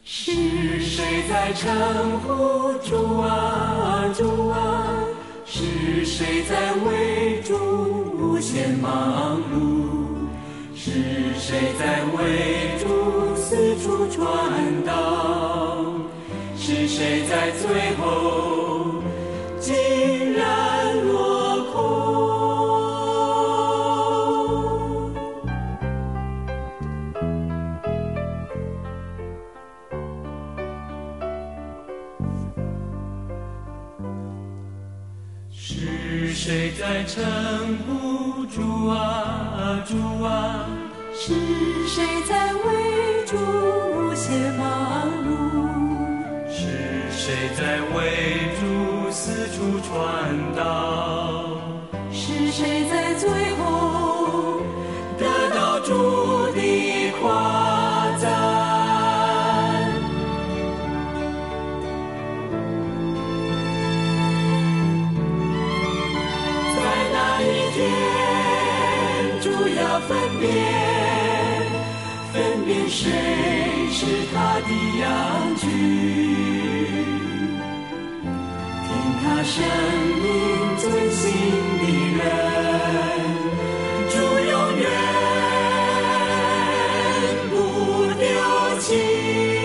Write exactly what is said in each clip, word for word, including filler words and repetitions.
是谁在称呼主啊主啊？是谁在为主无限忙碌？是谁在为主四处传道？是谁在最后竟然落空？是谁在称呼主啊主啊？ 是谁在为主无限忙碌？ 是谁在为主四处传道？ 是谁在最后得到主的夸赞？在那一天，主要分辨，分辨谁是他的羊群，听他生命遵行的人，主永远不丢弃。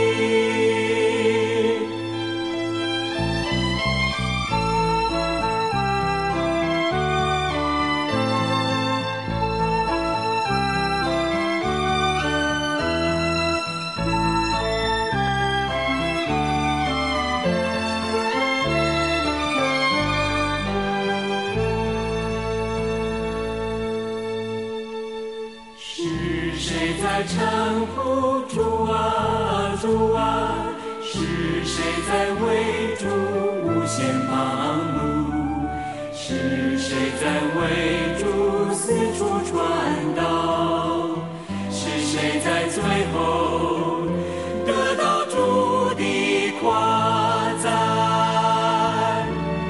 是谁在称呼主啊主啊？是谁在为主无限忙碌？是谁在为主四处传道？是谁在最后得到主的夸赞？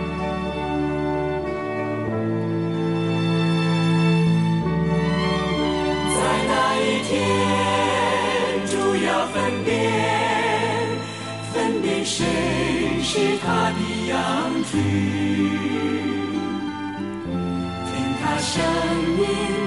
在那一天，主要分辨，分辨谁是他的羊群，听他声音